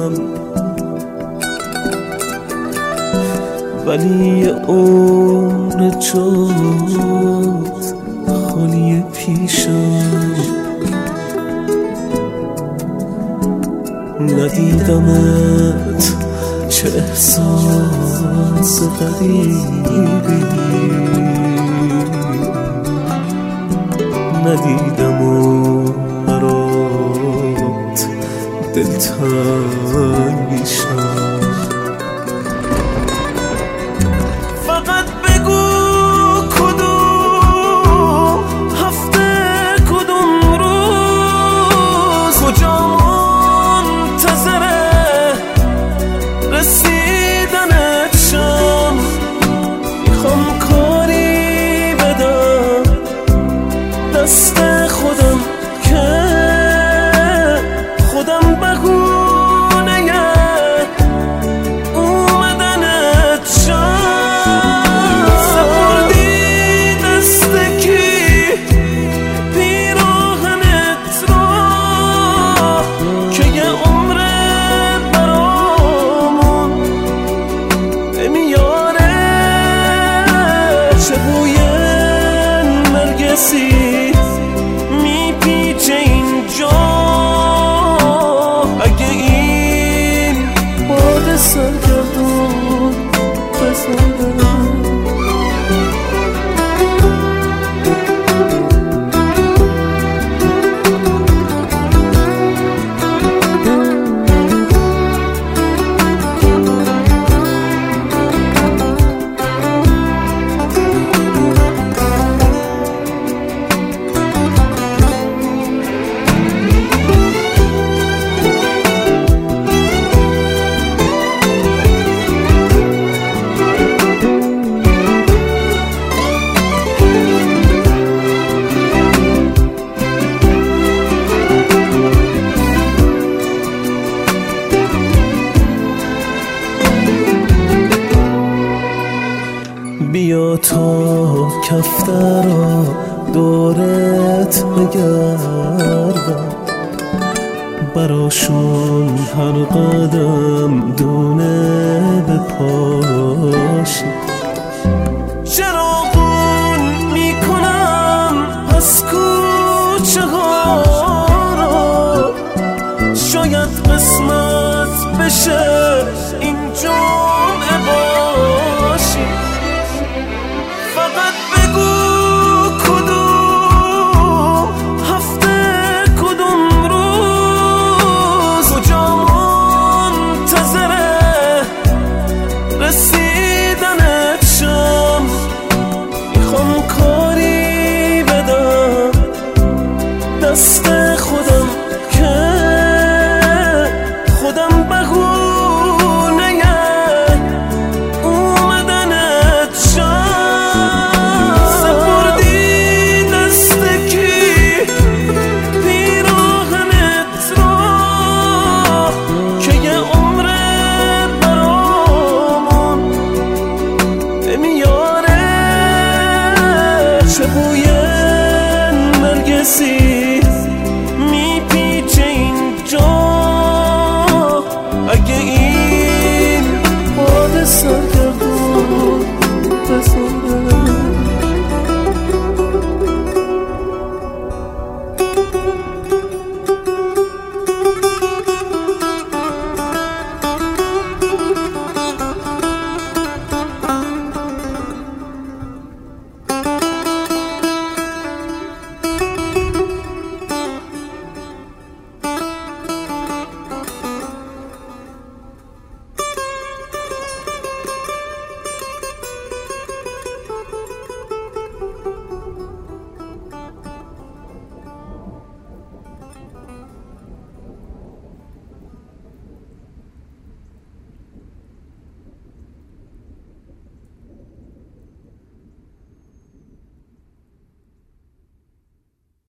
بودم، ولی یه عمر جات خالی پیشم. ندیدمت چه احساس غریبی، ندیدم و برات دلتنگ میشم. فقط بگو کدوم هفته، کدوم روز، کجا منتظره رسیدنت شم. میخوام کاری بدم دست خودم که خودم بهونه اومدنت شم. سپردی دست کی پیراهنت را که یه عمر برامون نمیاره. چه بوی نرگسی میپیچه اینجا، اگه این باد سرگردون بزنه. بیا تا کفترا دورت بگردم، براشون هر قدم دونه بپاشی.